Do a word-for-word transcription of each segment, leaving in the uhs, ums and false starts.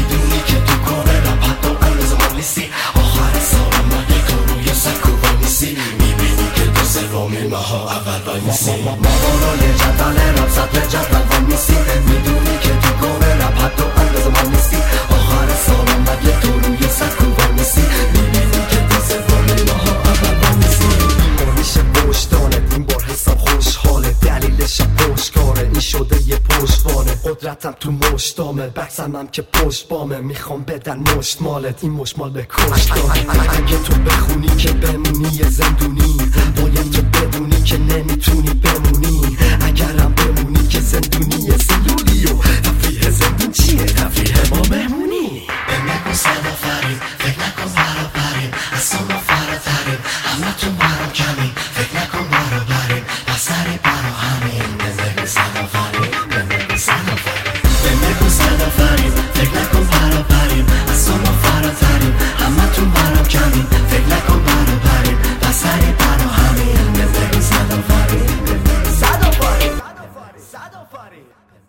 میدونی که تو کار رپ حتی اندازه ما نیستی. آخر سالم مگه تو روی سکو وای نیستی؟ میبینی که تو سومی ماها اول وای نیستی. ما بالای جدول رپ سطح جدول وای نیستی. میدونی که تو کار رپ حتی اندازه ما نیستی. آخر سالم مگه تو روی سکو وای نیستی؟ میبینی که تو سومی ماها اول وای نیستی. این بار میشه پشتانه، این بار حساب خوشحاله، دلیلش پشتکاره، این شده یه پشتوانه. قدرتم تو مشتامه، بکسمم که پشت بامه، میخوام بدن مشت مالت، این مشت مال به کشتانه. اگه تو بخونی که بمونی یه زندونی، باید تو بدونی که نمیتونی بمونی. اگرم بمونی که زندونی یه سلولی و تفریح زندون چیه؟ تفریح ما مهمونی. بمکن صدا فرید، فکر نکن برابریم، از تو ما فراتریم، همه تو برام کمیم، فکر نکن برابریم، پس سری برا همین. بمکن صدا فرید، بمکن صدا فرید، بمکن صدا فرید، فکر نکن برابریم، از تو ما فراتریم، همه تو برام کمیم، فکر نکن برابریم، پس سری برا همین. بمکن صدا فرید، صدا فرید، صدا فرید.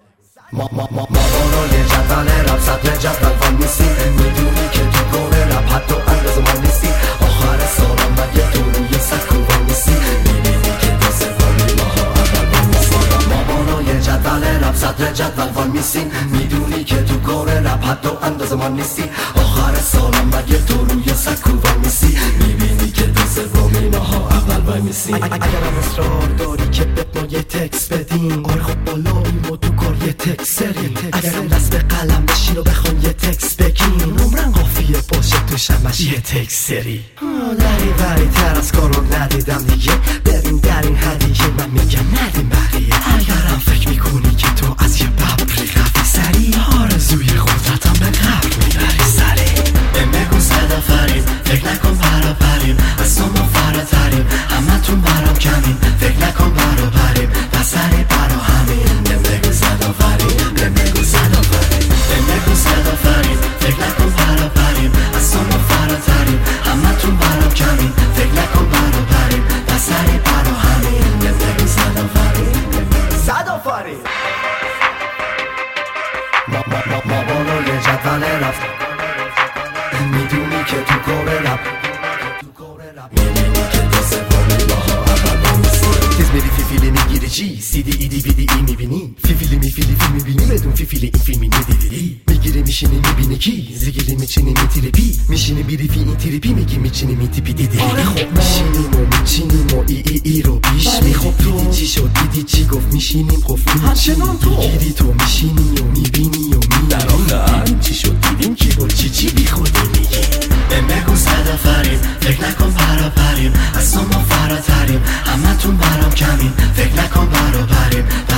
ما ما ما ما بالای جدول رپ سطح جدول وای نیستی. میدونی که تو کار رپ حتی اندازه ما نیستی. آخر سالم مگه تو روی سکو وای نیستی. میبینی که تو سومی ماها اول وای نیستی. ما بالای جدول رپ سطح جدول وای نیستی. میدونی که تو کار رپ حتی اندازه ما نیستی. آخر سالم مگه تو روی سکو وای نیستی. میبینی که تو سومی ماها اول وای نیستی. اگرم اصرار داری که بهت ما یه تکس بدیم، آره خب بالاییم و تو کار یه تکس سریم. اگرم دست به قلم بشین و بخوام یه تکس بگیم، عمرن قافیه باشه توش همش یه تکس سری. دری بری تر از کارو ندیدم دیگه، ببین در این هدیه من میگم ندیم بقیه. اگرم فکر میکنی که تو از یه ببری قفی سری، آرزوی قدرتم به قبر میبری سری. بمکن صدا فرید، فکر نکن برابریم، از تو ما فراتریم، همه تون برام کمیم، فکر نکن برابریم، پس سری برا همین. بمکن صدا فرید، بمکن صدا فرید، بمکن صدا فرید، فکر نکن برابریم، از تو ما فراتریم، همه تون برام کمیم، فکر نکن برابریم، پس سری برا همین. بمکن صدا فرید، صدا فرید. ما ما ما ما بالای جدول رفت، میدونی که تو کار رپ، میبینی که تو سومی ماها اول وای نیستی. تیز میری فی فیلی میگیری چی؟ سی دی ای دی وی دی ای میبینی، فی فیلی میفیلی فیلم میبینی، بدون فی فیلی این فیلمی ندیدی. میگیری میشینی میبینی کی؟ زیگیلی میچینی میتریپی، میشینی بیری فی این تریپی، میگی میچینی میتیپی دیدی. آره خب میشینیم و میچینیم و ای ای ای رو بیش میخوب. دیدی چی شد؟ دیدی چی گفت؟ میشینیم گفت همچنان تو میگیری تو میشینی و میبینی و می در آخر چی شد؟ دیدیم کی بود چی چی بی خودی میگی. بمکن صدا فرید، فکر نکن برابریم، از تو ما فراتریم، همه تون برام کمیم، فکر نکن برابریم،